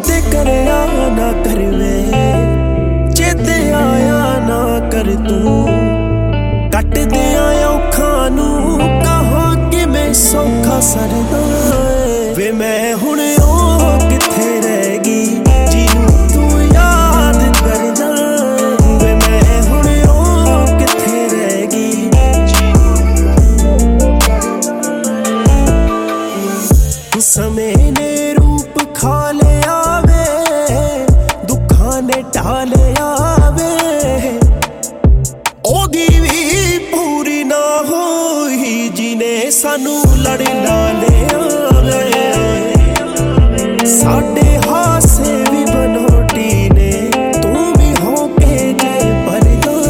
चेते करया ना कर वे, चेते आया ना कर तू। कट दिया औखां नू कहां कि मैं सौखा सरदा वे। मैं हुण ओ किथे रह गई जिनू तू याद करदा वे। मैं हुण ओ किथे रह गई समय ने रूप खा लिया वे, दुखां ने ढा लिया वे। ओदी भी पूरी ना होई जिने सानू लड़ ला लिया वे। साडे हासे भी बनोटी ने तू भी हो के जे पर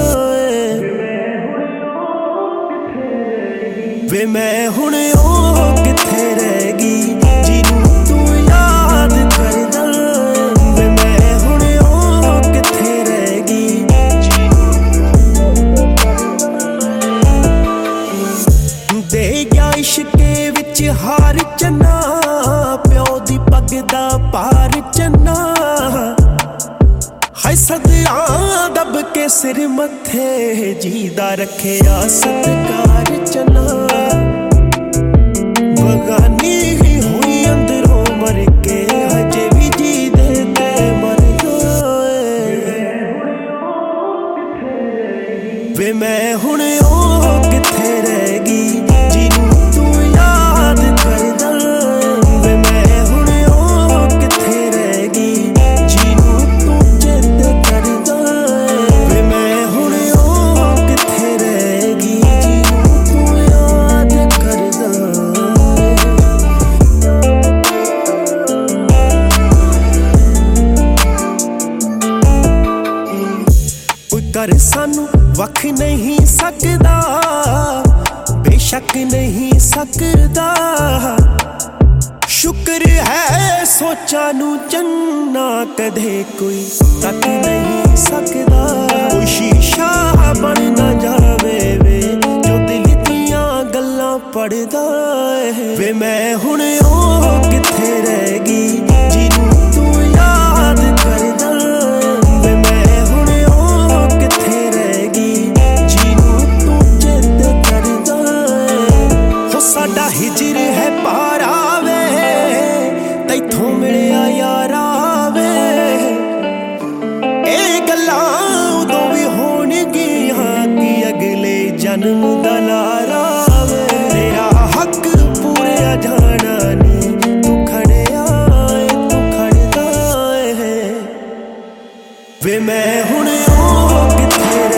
वे। मैं हुण ओ किथे रह गई इश्के विच हार चन्ना, प्यो दी पग दा पार चन्ना। हाय सदियां दब के सिर मथे जीदा रखेया सत्कार चन्ना। बगानी ही हुई अंदरों मर के हजे भी जी दे ते मर गए वे। मैं हुण ओ किथे रह गई कर सानू वख नहीं सकदा, बेशक नहीं सकदा। शुक्र है सोचा नू चन्ना कदे कोई तक नहीं सकदा। कोई शीशा बन ना जावे वे जो दिल दियां गल्लां पढ़दा वे। मैं हुण ओ किथे रह गई जिनू तू याद करदा वे। मैं हुण ओ किथे रह गई जिनू तू चेते करदा। हो साडा हिजर है पारा वे तैथों मिलिया यारा वे। ए गल्लां उदों भी होणगियां कि अगले जन्म दा लारा वे। तेरा हक पूरा जाना नी तू खड़िया तू खड़दा है वे। मैं हुण ओ किथे